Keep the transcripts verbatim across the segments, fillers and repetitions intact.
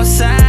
outside.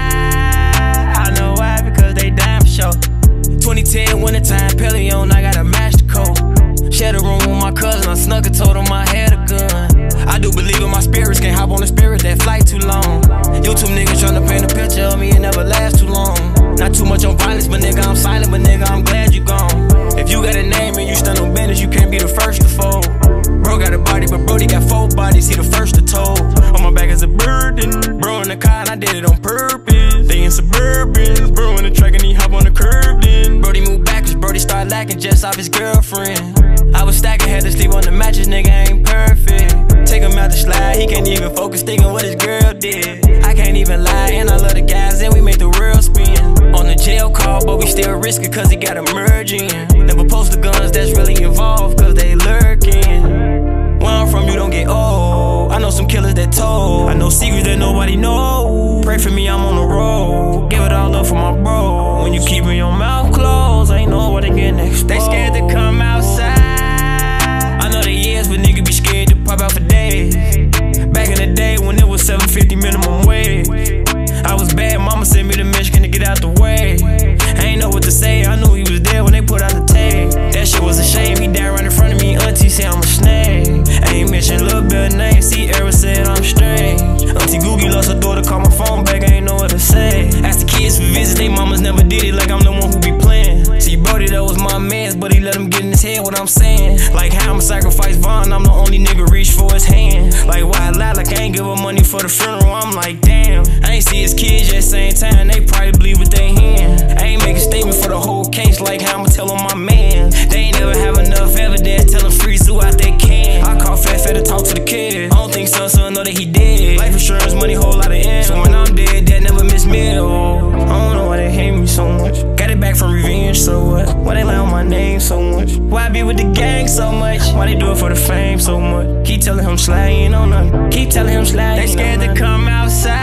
I know why, because they dying for sure. twenty ten wintertime, Pelion, I got a master code. Shared a room with my cousin, I snuck and told him I had a gun. I do believe in my spirits, can't hop on the spirit, that flight too long. YouTube niggas tryna paint a picture of me, it never lasts too long. Not too much on violence, but nigga, I'm silent, but nigga, I'm glad you gone. If you got a name and you stand on business, you can't be the first to fold. Bro got a body, but Brody got four bodies, he the first to told. On my back is a burden, bro in the car and I did it on purpose. They in Suburbans, bro in the track and he hop on the curb then. Brody moved back cause Brody started lacking just off his girlfriend. I was stacking, had to sleep on the mattress, nigga ain't perfect. Take him out the slide, he can't even focus thinking what his girl did. I can't even lie, and I love the guys, and we make the world spin. On the jail call, but we still risk it cause he got a merge in. Never post the guns that's really involved cause they lurking. Where I'm from, you don't get old. I know some killers that told. I know secrets that nobody knows. Pray for me, I'm on the road. Give it all up for my bro. When you keepin' your mouth closed, ain't know what they get next. They scared to come outside. I know they years, but niggas be scared to pop out for days. Back in the day when it was seven fifty minimum wage, I was bad, mama sent me to Michigan to get out the way. I ain't know what to say, I knew he was there when they put out the tape. That shit was a shame, he died right in front of me, auntie said I'm a snake. I ain't mention Lil' Bill name, see Era said I'm strange. Auntie Googie lost her daughter, call my phone back, I ain't know what to say. Asked the kids for visits, they mamas never did it, like I'm the one who be playing. See Brody, that was my mans, but he let him get in his head what I'm saying. Like how I'ma sacrifice Vaughn, I'm the only nigga reach for his hand. Like why I lie, like I ain't give her money for the funeral, I'm like damn. I ain't see his kids at the same time, they probably bleed with their hand. I ain't make a statement for the whole case, like how I'ma tell on my man. They ain't never have enough evidence, tell them freeze throughout they can. I call Fat Fat to talk to the kid, I don't think son son know that he dead. Life insurance money, whole lot of ends, so when I'm dead, dad never miss meal. I don't know why they hate me so much, got it back from revenge, so what? Why they lie on my name so much? Why I be with the gang so much? Why they do it for the fame so much? Keep telling him slide, ain't on nothing. Keep telling him slide, they scared to come outside.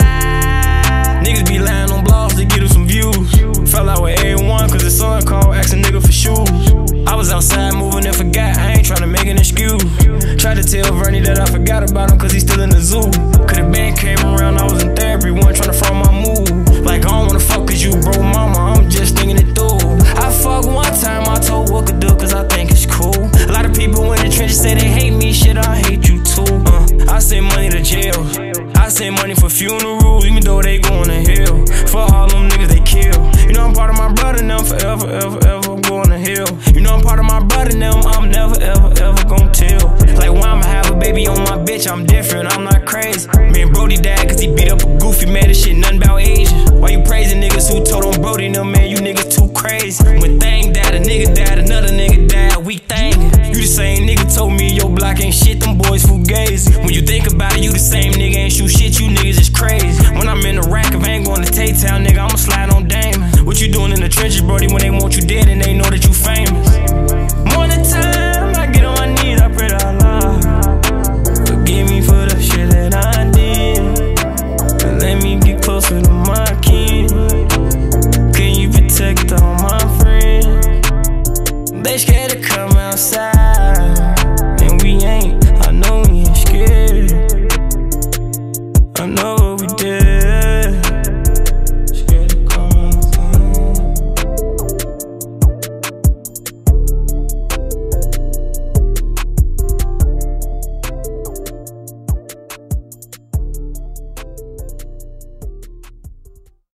Niggas be lying on blogs to get him some views. Fell out with A one cause the son called, asking nigga for shoes. I was outside moving and forgot, I ain't tryna make an excuse. Tried to tell Vernie that I forgot about him cause he's still in the zoo. Could've been came around, I was in therapy, wasn't tryna front my move. Like I don't wanna fuck cause you bro mama, I'm just thinking it through. I fucked one time, I told what could do cause I think it's cool. A lot of people in the trenches say they hate me, shit I hate you too. uh, I send money to jail, I send money for funerals, even though they going to hell. For all them niggas they kill. You know I'm part of my brother now, forever, ever, ever, I'm going to hell. You know I'm part of my brother now, I'm never, ever, ever gon' tell. Like why I'ma have a baby on my bitch, I'm different, I'm not crazy. Me and Brody died cause he beat up a goofy, mad as shit, nothing about Asian. Why you praising niggas who told on Brody, no man, you niggas too crazy. When thing died, a nigga died, another nigga died, we thinking. You the same nigga told me your block ain't shit, them boys fugazi. When you think about it, you the same nigga, ain't shoot shit, you niggas is crazy. When I'm in the rack, if I ain't going to Tay-Town, nigga, I'ma slide on Damon. What you doing in the trenches, Brody, when they want you dead and they know that you famous?